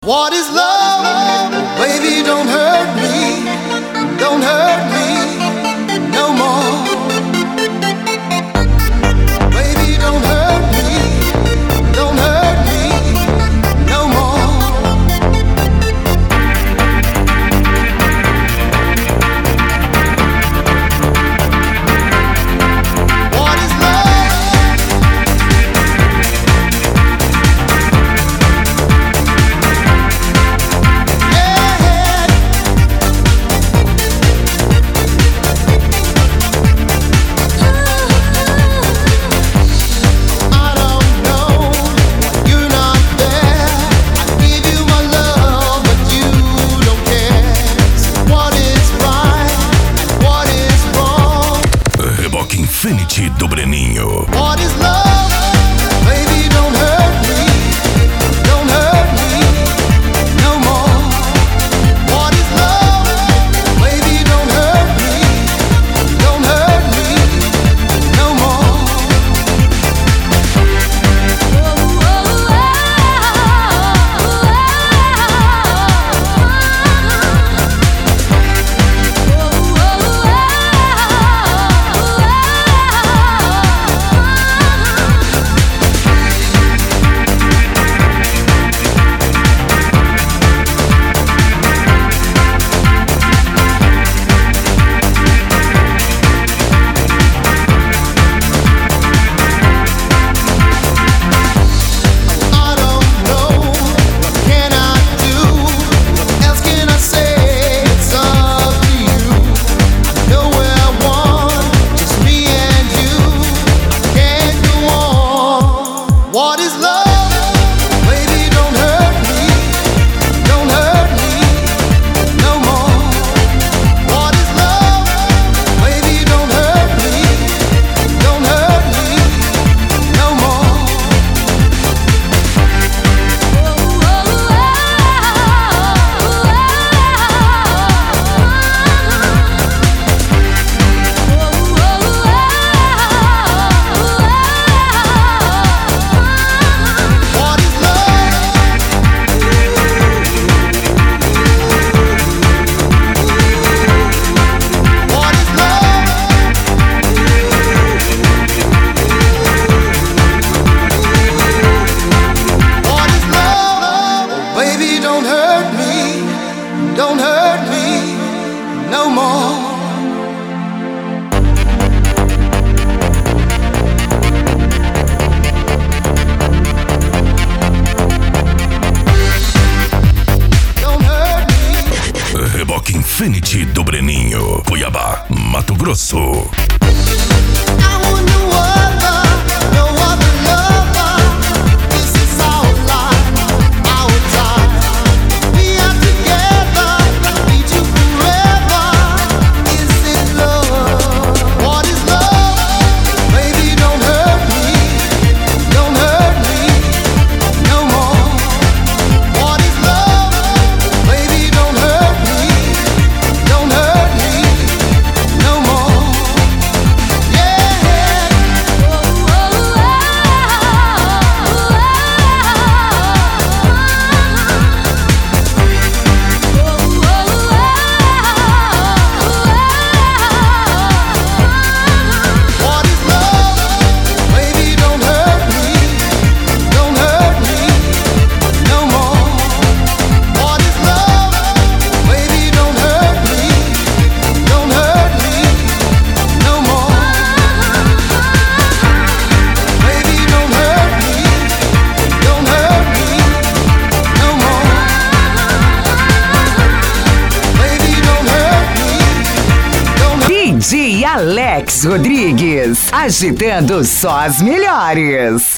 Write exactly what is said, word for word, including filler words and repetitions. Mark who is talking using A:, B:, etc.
A: What is love? Baby, don't hurt me, don't hurt me no more. Baby, don't hurt me, don't hurt me no more. What is love? Yeah. I don't know, you're not there. I give you my love, but you don't care. So what is right, what is wrong?
B: Reboque Infinity do Breninho.
A: What is love? Baby, don't hurt me, don't hurt me no more. What is love? Baby, don't hurt me, don't hurt me no more. I don't know, what can I do? What else can I say? It's up to you. I know where I want, just me and you. I can't go on. What is love? Baby, don't hurt me, don't hurt me no more. What is love? Baby, don't hurt me, don't hurt me no more. What is love? What is love? What is love? Baby, don't hurt me, don't hurt me no more. Don't hurt me.
B: Reboque Infinity do Breninho. Cuiabá, Mato Grosso.
A: I want no other, no other lover. This is our life, our time. We are together, need you forever. Is it love? What is love? Baby, don't hurt me, don't hurt me no more. What is love? Baby, don't hurt me, don't hurt me no more. Yeah. What is love? Baby, don't hurt me, don't hurt me no more. What is love? Baby, don't hurt me, don't hurt me no more. Baby, don't hurt me, don't hurt me no more. Baby, don't hurt me, don't hurt
C: D J Alex Rodrigues, agitando só as melhores.